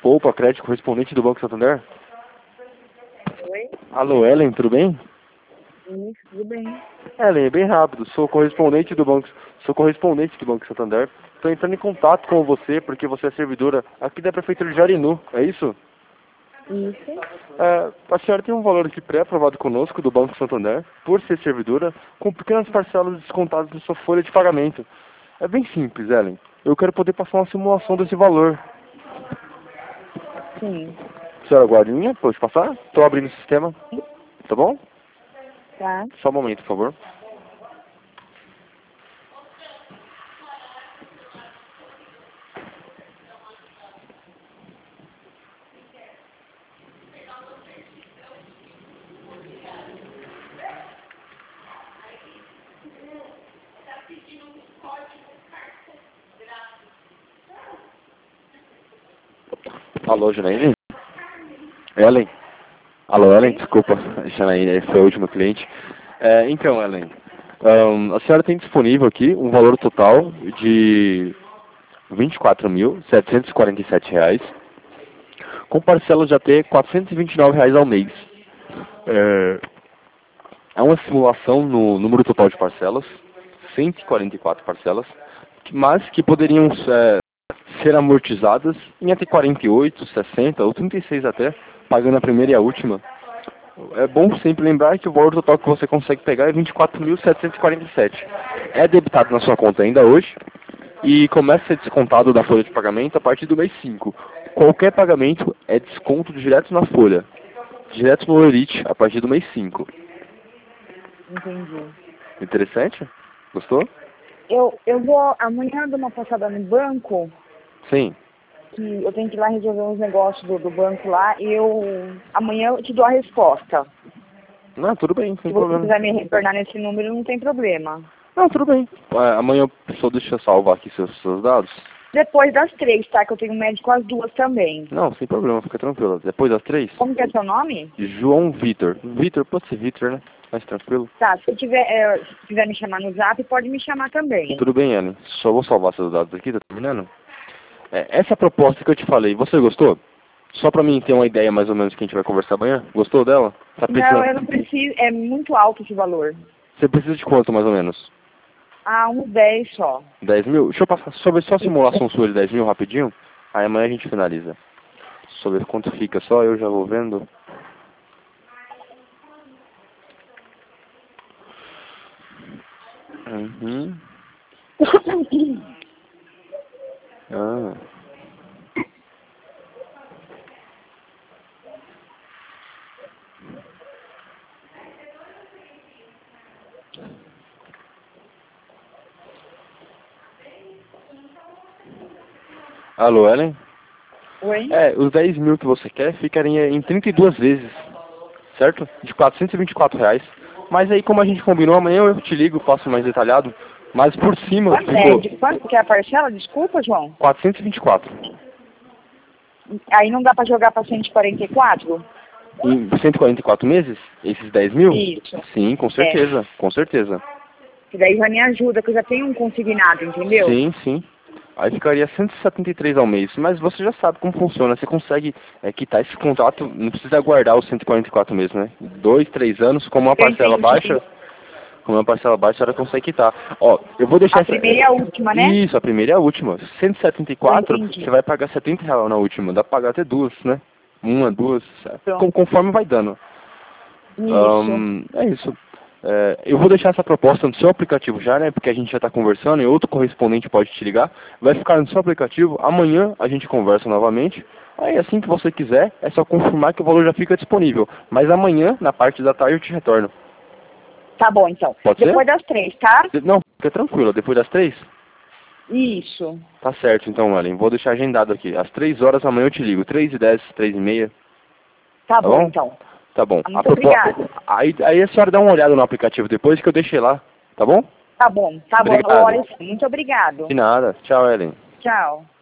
Poupa Crédito, correspondente do Banco Santander? Oi? Alô, Ellen, tudo bem? Isso, tudo bem. Ellen, é bem rápido, sou correspondente do Banco Santander. Estou entrando em contato com você porque você é servidora aqui da Prefeitura de Jarinu, é isso? Isso. A senhora tem um valor aqui pré-aprovado conosco do Banco Santander, por ser servidora, com pequenas parcelas descontadas na sua folha de pagamento. É bem simples, Ellen. Eu quero poder passar uma simulação desse valor. Sim. Senhora Guardinha, pode passar? Estou abrindo o sistema. Tá bom? Tá. Só um momento, por favor. Alô, Janaíne? Ellen? Alô, Ellen? Desculpa, Janaíne, foi o último cliente. Então, Ellen, a senhora tem disponível aqui um valor total de R$ 24.747, com parcelas de até R$ 429 ao mês. É uma simulação no número total de parcelas, 144 parcelas, mas que poderiam ser amortizadas em até 48, 60 ou 36 até, pagando a primeira e a última. É bom sempre lembrar que o valor total que você consegue pegar é 24.747. É debitado na sua conta ainda hoje e começa a ser descontado da folha de pagamento a partir do mês 5. Qualquer pagamento é desconto direto na folha, direto no Elite, a partir do mês 5. Entendi. Interessante? Gostou? Eu vou amanhã dar uma passada no banco, Sim. que eu tenho que ir lá resolver uns negócios do banco lá, e amanhã eu te dou a resposta. Não, tudo bem, sem Se você problema. quiser me retornar nesse número, não tem problema. Não, tudo bem. Amanhã só deixa eu salvar aqui seus dados. Depois das 3, tá? Que eu tenho médico às 2 também. Não, sem problema, fica tranquilo. Depois das 3? Como que é seu nome? João Vitor. Vitor, pode ser Vitor, né? Mais tranquilo. Tá, se quiser me chamar no zap, pode me chamar também. Tudo bem, Ellen. Só vou salvar seus dados aqui, tá terminando? Essa proposta que eu te falei, você gostou? Só pra mim ter uma ideia mais ou menos que a gente vai conversar amanhã. Gostou dela? Tá Não, eu não preciso, é muito alto esse valor. Você precisa de quanto, mais ou menos? Ah, uns 10 só. 10 mil? Deixa eu passar sobre só a simulação sua de 10 mil rapidinho. Aí amanhã a gente finaliza. Sobre quanto fica só, eu já vou vendo. Uhum. Ah. Alô, Ellen? Oi? Os 10 mil que você quer ficaria em 32 vezes, certo? De R$ 424. Mas aí, como a gente combinou, amanhã eu te ligo, passo mais detalhado. Mas por cima ficou De quanto que é a parcela? Desculpa, João. 424. Aí não dá pra jogar pra 144? Em 144 meses? Esses 10 mil? Isso. Sim, com certeza, com certeza. Que daí já me ajuda, que eu já tenho um consignado, entendeu? Sim, sim. Aí ficaria 173 ao mês, mas você já sabe como funciona. Você consegue quitar esse contrato, não precisa guardar os 144 meses, né? 2, 3 anos, como uma parcela baixa, a senhora consegue quitar. Ó, eu vou deixar A primeira e a última, né? Isso, a primeira e a última. 174, você vai pagar R$ 70 na última. Dá pra pagar até duas, né? Uma, duas, conforme vai dando. Isso. É isso. Eu vou deixar essa proposta no seu aplicativo já, né? Porque a gente já está conversando e outro correspondente pode te ligar. Vai ficar no seu aplicativo. Amanhã a gente conversa novamente. Aí assim que você quiser, é só confirmar que o valor já fica disponível. Mas amanhã, na parte da tarde, eu te retorno. Tá bom, então. Pode ser? Depois das 3, tá? Não, fica tranquilo. Depois das 3? Isso. Tá certo, então, Ellen. Vou deixar agendado aqui. Às 3 horas amanhã eu te ligo. 3h10, 3h30. Tá bom, então. Tá bom. Muito obrigada. Aí a senhora dá uma olhada no aplicativo depois que eu deixei lá. Tá bom? Tá bom, Obrigado. Olha, muito obrigado. De nada. Tchau, Ellen. Tchau.